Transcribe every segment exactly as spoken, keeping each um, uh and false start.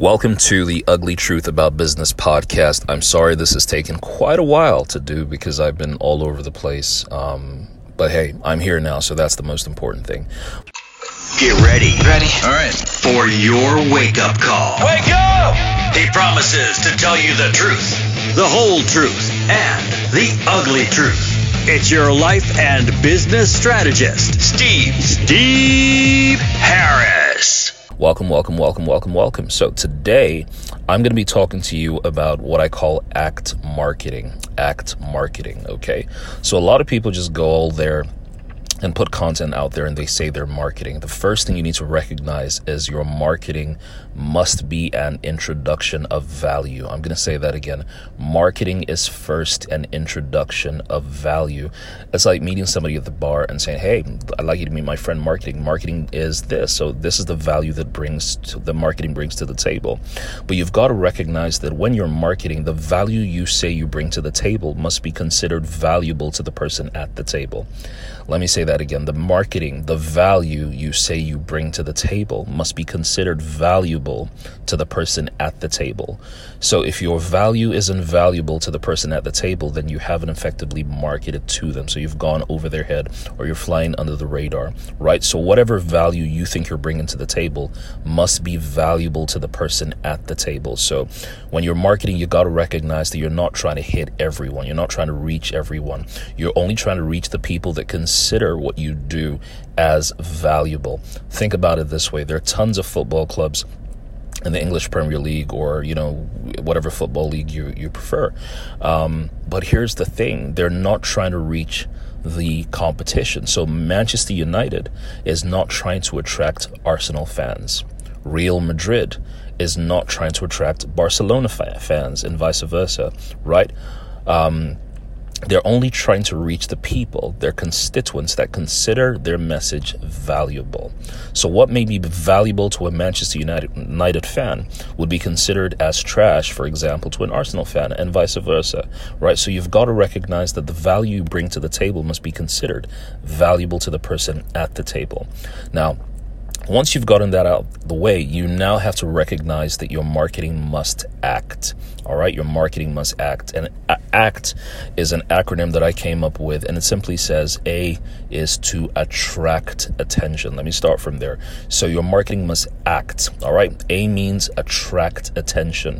Welcome to the Ugly Truth About Business podcast. I'm sorry this has taken quite a while to do because I've been all over the place. Um, but hey, I'm here now, so that's the most important thing. Get ready. Ready. All right. For your wake-up call. Wake up! He promises to tell you the truth, the whole truth, and the ugly truth. It's your life and business strategist, Steve, Steve Harris. Welcome, welcome, welcome, welcome, welcome. So today, I'm going to be talking to you about what I call ACT marketing. ACT marketing, okay? So a lot of people just go all there and put content out there and they say they're marketing. The first thing you need to recognize is your marketing must be an introduction of value. I'm going to say that again. Marketing is first an introduction of value. It's like meeting somebody at the bar and saying, hey, I'd like you to meet my friend marketing. Marketing is this. So this is the value that brings to, the marketing brings to the table. But you've got to recognize that when you're marketing, the value you say you bring to the table must be considered valuable to the person at the table. Let me say that again. The marketing, the value you say you bring to the table must be considered valuable to the person at the table. So if your value isn't valuable to the person at the table, then you haven't effectively marketed to them. So you've gone over their head or you're flying under the radar, right? So whatever value you think you're bringing to the table must be valuable to the person at the table. So when you're marketing, you got to recognize that you're not trying to hit everyone. You're not trying to reach everyone. You're only trying to reach the people that consider what you do as valuable. Think about it this way. There are tons of football clubs in the English Premier League or, you know, whatever football league you, you prefer. Um, but here's the thing. They're not trying to reach the competition. So Manchester United is not trying to attract Arsenal fans. Real Madrid is not trying to attract Barcelona fa- fans and vice versa, right? Um, They're only trying to reach the people, their constituents that consider their message valuable. So what may be valuable to a Manchester United, United fan would be considered as trash, for example, to an Arsenal fan and vice versa, right? So you've got to recognize that the value you bring to the table must be considered valuable to the person at the table. Now, once you've gotten that out the way, you now have to recognize that your marketing must act. All right, your marketing must act. And ACT is an acronym that I came up with, and it simply says A is to attract attention. Let me start from there. So your marketing must act. All right, A means attract attention.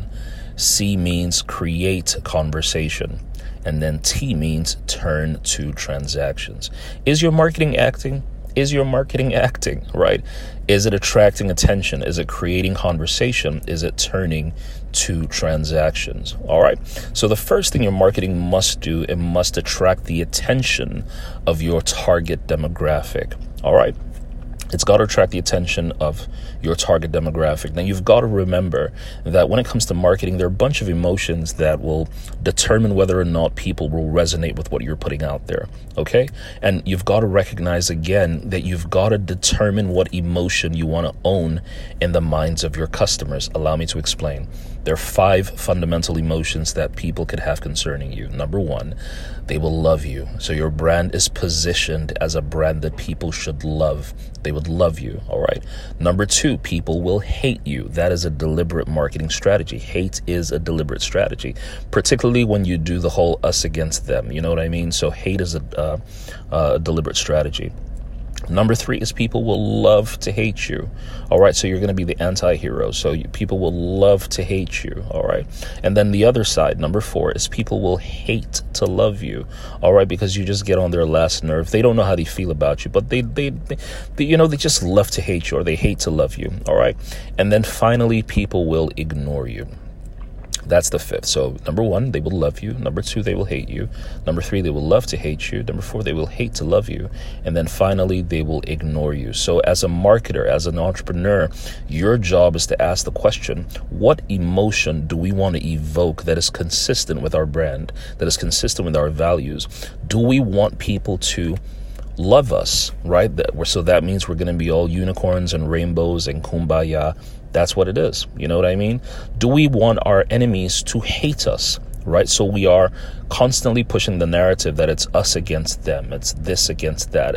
C means create conversation. And then T means turn to transactions. Is your marketing acting? Is your marketing acting, right? Is it attracting attention? Is it creating conversation? Is it turning to transactions? All right. So the first thing your marketing must do, it must attract the attention of your target demographic. All right. It's got to attract the attention of your target demographic. Now, you've got to remember that when it comes to marketing, there are a bunch of emotions that will determine whether or not people will resonate with what you're putting out there, okay? And you've got to recognize, again, that you've got to determine what emotion you want to own in the minds of your customers. Allow me to explain. There are five fundamental emotions that people could have concerning you. Number one, they will love you. So your brand is positioned as a brand that people should love. They would love you, all right? Number two, people will hate you. That is a deliberate marketing strategy. Hate is a deliberate strategy, particularly when you do the whole us against them. You know what I mean? So hate is a, uh, a deliberate strategy. Number three is people will love to hate you. All right. So you're going to be the anti-hero. So you, people will love to hate you. All right. And then the other side, number four, is people will hate to love you. All right. Because you just get on their last nerve. They don't know how they feel about you, but they, they, they, they you know, they just love to hate you or they hate to love you. All right. And then finally, people will ignore you. That's the fifth. So number one, they will love you. Number two, they will hate you. Number three, they will love to hate you. Number four, they will hate to love you. And then finally, they will ignore you. So as a marketer, as an entrepreneur, your job is to ask the question, what emotion do we want to evoke that is consistent with our brand, that is consistent with our values? Do we want people to love us, right? That we're, so that means we're going to be all unicorns and rainbows and kumbaya. That's what it is. You know what I mean? Do we want our enemies to hate us, right? So we are constantly pushing the narrative that it's us against them. It's this against that. It's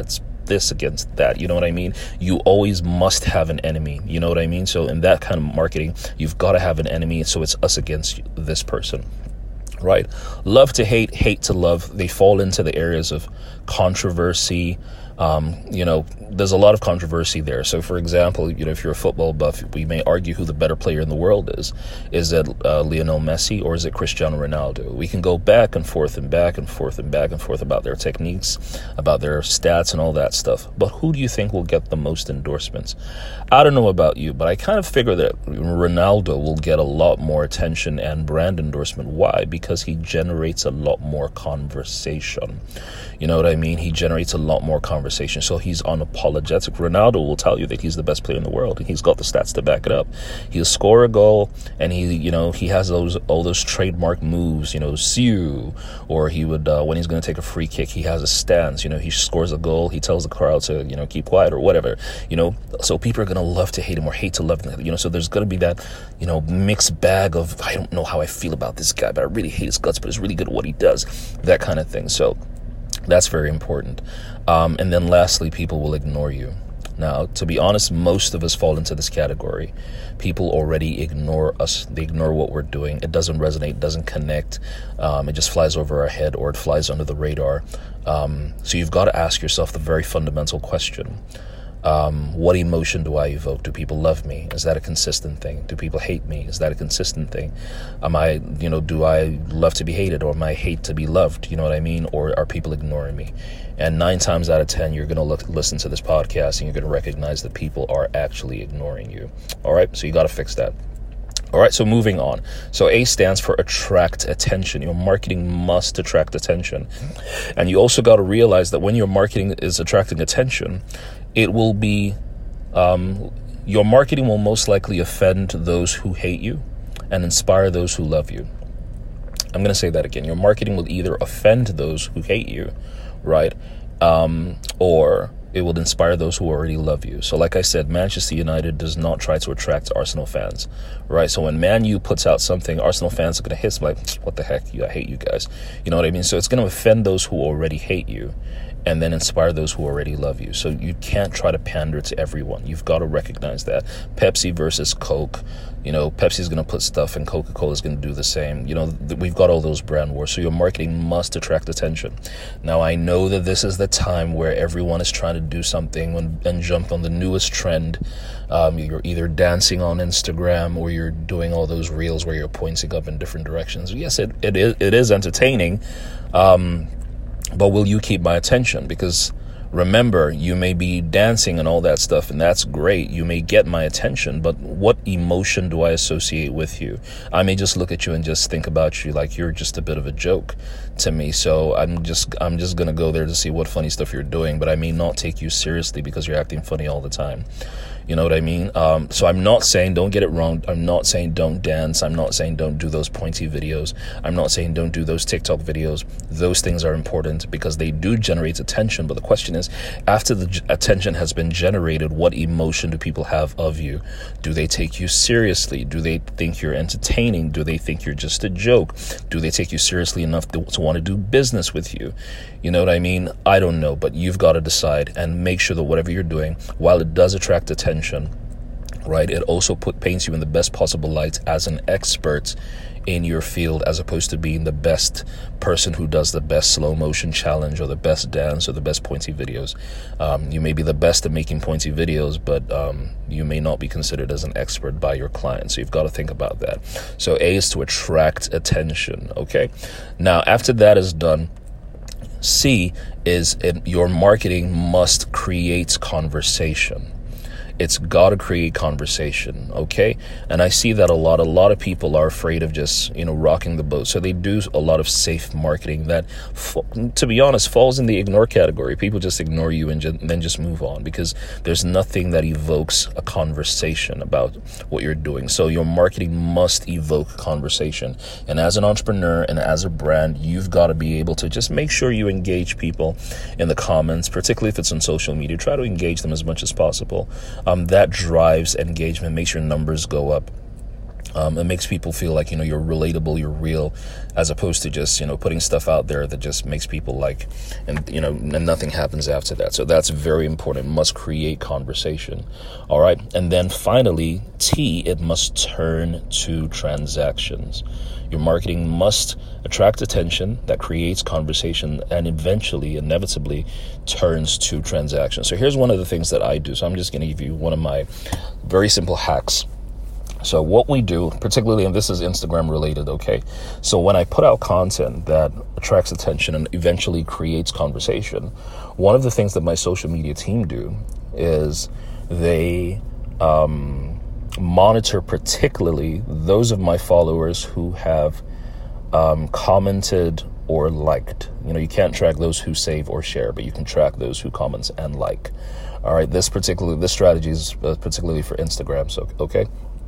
this against that. You know what I mean? You always must have an enemy. You know what I mean? So in that kind of marketing, you've got to have an enemy. So it's us against this person. Right? Love to hate, hate to love. They fall into the areas of controversy. Um, you know, there's a lot of controversy there. So, for example, you know, if you're a football buff, we may argue who the better player in the world is. Is it uh, Lionel Messi or is it Cristiano Ronaldo? We can go back and forth and back and forth and back and forth about their techniques, about their stats and all that stuff. But who do you think will get the most endorsements? I don't know about you, but I kind of figure that Ronaldo will get a lot more attention and brand endorsement. Why? Because he generates a lot more conversation. You know what I mean? He generates a lot more conversation. So he's unapologetic. Ronaldo will tell you that he's the best player in the world, and he's got the stats to back it up. He'll score a goal, and he, you know, he has those all those trademark moves. You know, Siu, or he would uh, when he's going to take a free kick, he has a stance. You know, he scores a goal, he tells the crowd to, you know, keep quiet or whatever. You know, so people are going to love to hate him or hate to love him. You know, so there's going to be that, you know, mixed bag of, I don't know how I feel about this guy, but I really hate his guts, but it's really good at what he does. That kind of thing. So that's very important. Um, and then lastly, people will ignore you. Now, to be honest, most of us fall into this category. People already ignore us. They ignore what we're doing. It doesn't resonate, doesn't connect. Um, it just flies over our head or it flies under the radar. Um, so you've got to ask yourself the very fundamental question. Um, what emotion do I evoke? Do people love me? Is that a consistent thing? Do people hate me? Is that a consistent thing? Am I, you know, do I love to be hated, or am I hate to be loved? You know what I mean? Or are people ignoring me? And nine times out of ten, you're going to look, listen to this podcast and you're going to recognize that people are actually ignoring you. All right. So you got to fix that. All right, so moving on. So A stands for attract attention. Your marketing must attract attention. And you also got to realize that when your marketing is attracting attention, it will be, um, your marketing will most likely offend those who hate you and inspire those who love you. I'm going to say that again. Your marketing will either offend those who hate you, right? Um, or it will inspire those who already love you. So like I said, Manchester United does not try to attract Arsenal fans, right? So when Man U puts out something, Arsenal fans are going to hiss like, what the heck? I hate you guys. You know what I mean? So it's going to offend those who already hate you and then inspire those who already love you. So you can't try to pander to everyone. You've got to recognize that. Pepsi versus Coke. You know, Pepsi's going to put stuff and Coca-Cola is going to do the same. You know, th- we've got all those brand wars. So your marketing must attract attention. Now, I know that this is the time where everyone is trying to do something and, and jump on the newest trend. Um, you're either dancing on Instagram or you're doing all those reels where you're pointing up in different directions. Yes, it, it is it is entertaining, um, but will you keep my attention? Because remember, you may be dancing and all that stuff, and that's great. You may get my attention, but what emotion do I associate with you? I may just look at you and just think about you like you're just a bit of a joke to me. So I'm just I'm just going to go there to see what funny stuff you're doing, but I may not take you seriously because you're acting funny all the time. You know what I mean? Um, so I'm not saying, don't get it wrong. I'm not saying don't dance. I'm not saying don't do those pointy videos. I'm not saying don't do those TikTok videos. Those things are important because they do generate attention. But the question is, after the g- attention has been generated, what emotion do people have of you? Do they take you seriously? Do they think you're entertaining? Do they think you're just a joke? Do they take you seriously enough to, to want to do business with you? You know what I mean? I don't know, but you've got to decide and make sure that whatever you're doing, while it does attract attention, right, it also put paints you in the best possible light as an expert in your field, as opposed to being the best person who does the best slow motion challenge or the best dance or the best pointy videos. Um, you may be the best at making pointy videos, but um, you may not be considered as an expert by your client. So you've got to think about that. So A is to attract attention. Okay. Now, after that is done, C is it, your marketing must create conversation. It's got to create conversation, okay? And I see that a lot. A lot of people are afraid of just, you know, rocking the boat. So they do a lot of safe marketing that, to be honest, falls in the ignore category. People just ignore you and, ju- and then just move on because there's nothing that evokes a conversation about what you're doing. So your marketing must evoke conversation. And as an entrepreneur and as a brand, you've got to be able to just make sure you engage people in the comments, particularly if it's on social media. Try to engage them as much as possible. Um, that drives engagement, makes your numbers go up. Um, it makes people feel like, you know, you're relatable, you're real, as opposed to just, you know, putting stuff out there that just makes people like, and, you know, and nothing happens after that. So that's very important. It must create conversation. All right. And then finally, T, it must turn to transactions. Your marketing must attract attention that creates conversation and eventually, inevitably, turns to transactions. So here's one of the things that I do. So I'm just going to give you one of my very simple hacks. So what we do, particularly, and this is Instagram related, okay? So when I put out content that attracts attention and eventually creates conversation, one of the things that my social media team do is they um, monitor particularly those of my followers who have um, commented or liked. You know, you can't track those who save or share, but you can track those who comments and like. All right, this particular this strategy is particularly for Instagram. So okay.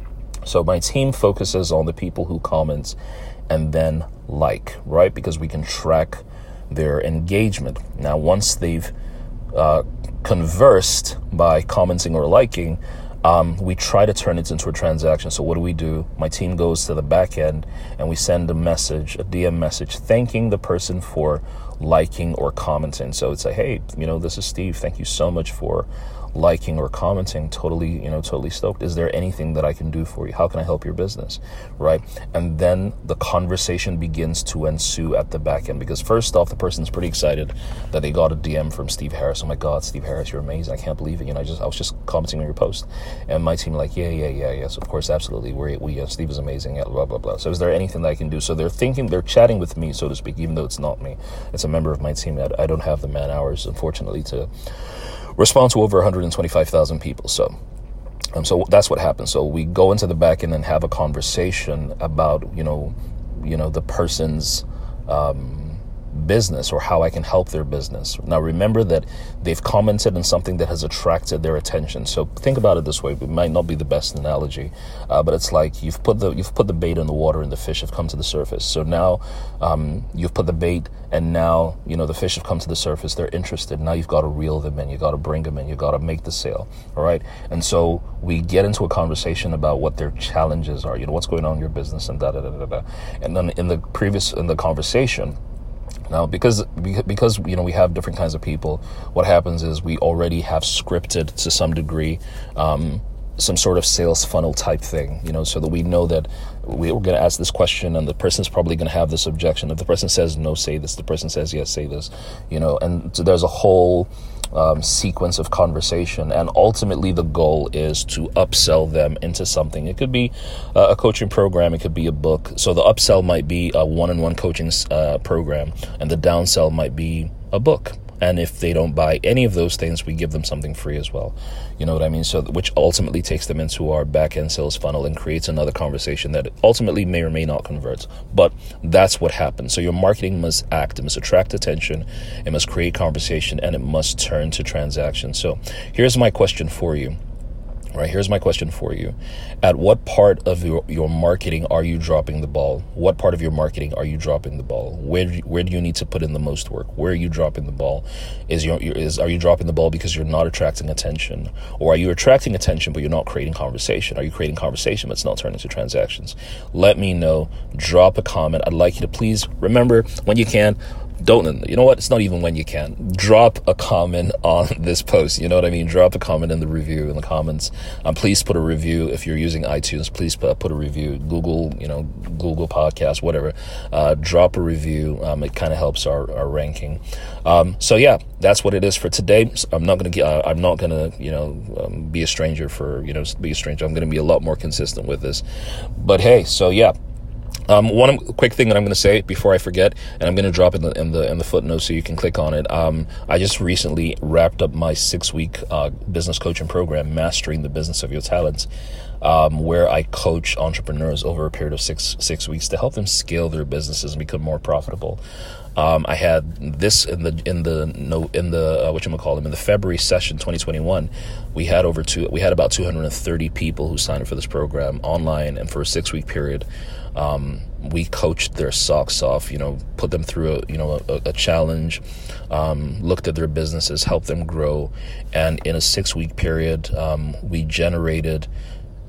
So my team focuses on the people who comment and then like, right? Because we can track their engagement. Now, once they've uh, conversed by commenting or liking, um, we try to turn it into a transaction. So what do we do? My team goes to the back end and we send a message, a D M message, thanking the person for liking or commenting. So it's like, hey, you know, this is Steve. Thank you so much for liking or commenting. Totally, you know, totally stoked. Is there anything that I can do for you? How can I help your business? Right? And then the conversation begins to ensue at the back end, because first off, the person's pretty excited that they got a D M from Steve Harris. Oh my God, Steve Harris, you're amazing. I can't believe it. You know, I just, I was just commenting on your post, and my team like, yeah, yeah, yeah, yes, of course, absolutely. We're, we, uh, Steve is amazing. Yeah, blah, blah, blah. So is there anything that I can do? So they're thinking, they're chatting with me, so to speak, even though it's not me. It's a member of my team. I, I don't have the man hours, unfortunately, to respond to over one hundred twenty-five thousand people. So um, so that's what happens. So we go into the back end and have a conversation about, you know, you know, the person's um, business or how I can help their business. Now, remember that they've commented on something that has attracted their attention. So think about it this way. It might not be the best analogy, uh, but it's like you've put the you've put the bait in the water and the fish have come to the surface. So now um, you've put the bait, and now, you know, the fish have come to the surface. They're interested. Now you've got to reel them in. You got to bring them in. You got to make the sale. All right. And so we get into a conversation about what their challenges are. You know, what's going on in your business and da da da da da. And then in the previous in the conversation. Now, because because you know we have different kinds of people, what happens is we already have scripted to some degree um, some sort of sales funnel type thing, you know, so that we know that we're going to ask this question and the person's probably going to have this objection. If the person says no, say this. The person says yes, say this, you know, and so there's a whole um, sequence of conversation. And ultimately, the goal is to upsell them into something. It could be uh, a coaching program. It could be a book. So the upsell might be a one-on-one coaching uh, program, and the downsell might be a book. And if they don't buy any of those things, we give them something free as well. You know what I mean? So, which ultimately takes them into our back-end sales funnel and creates another conversation that ultimately may or may not convert. But that's what happens. So your marketing must act. It must attract attention. It must create conversation, and it must turn to transactions. So here's my question for you. Right, here's my question for you. At what part of your, your marketing are you dropping the ball? What part of your marketing are you dropping the ball? Where do you, where do you need to put in the most work? Where are you dropping the ball? Is your is are you dropping the ball because you're not attracting attention? Or are you attracting attention but you're not creating conversation? Are you creating conversation but it's not turning into transactions? Let me know. Drop a comment. I'd like you to please remember, when you can, don't, you know what? It's not even when you can. Drop a comment on this post. You know what I mean? Drop a comment in the review, in the comments. Um, please put a review. If you're using iTunes, please put, put a review. Google, you know, Google Podcast, whatever. Uh, drop a review. Um, it kind of helps our, our ranking. Um, so yeah, that's what it is for today. I'm not going to, uh, I'm not going to, you know, um, be a stranger for, you know, be a stranger. I'm going to be a lot more consistent with this. But hey, so yeah. Um, one quick thing that I'm going to say before I forget, and I'm going to drop it in the in the in the footnotes so you can click on it. Um, I just recently wrapped up my six week uh, business coaching program, Mastering the Business of Your Talents, um, where I coach entrepreneurs over a period of six six weeks to help them scale their businesses and become more profitable. Um, I had this in the in the no in the uh, what you call them in the February session twenty twenty-one. We had over two. We had about two hundred thirty people who signed up for this program online, and for a six week period, um, we coached their socks off. You know, put them through a you know a, a challenge, um, looked at their businesses, helped them grow, and in a six week period, um, we generated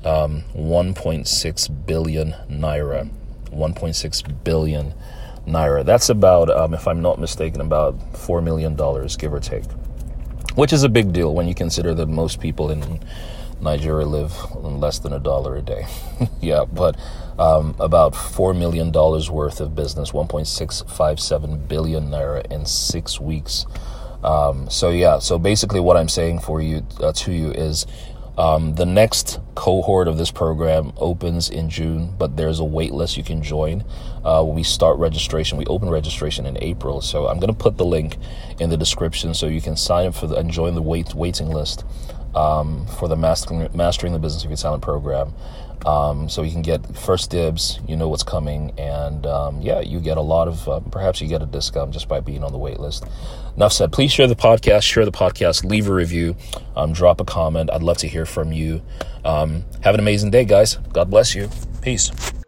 um, one point six billion naira. one point six billion naira. That's about, um, if I'm not mistaken, about four million dollars, give or take, which is a big deal when you consider that most people in Nigeria live on less than a dollar a day. yeah, but um, about four million dollars worth of business, one point six five seven billion naira in six weeks. Um, so yeah, so basically what I'm saying for you, uh, to you is um, the next cohort of this program opens in June, but there's a wait list you can join. Uh, we start registration. We open registration in April. So I'm going to put the link in the description so you can sign up for the, and join the wait, waiting list um, for the Mastering, Mastering the Business of Your Talent program. Um, so you can get first dibs, you know what's coming, and um, yeah, you get a lot of, uh, perhaps you get a discount just by being on the wait list. Enough said. Please share the podcast, share the podcast, leave a review, um, drop a comment. I'd love to hear from you. Um, have an amazing day, guys. God bless you. Peace.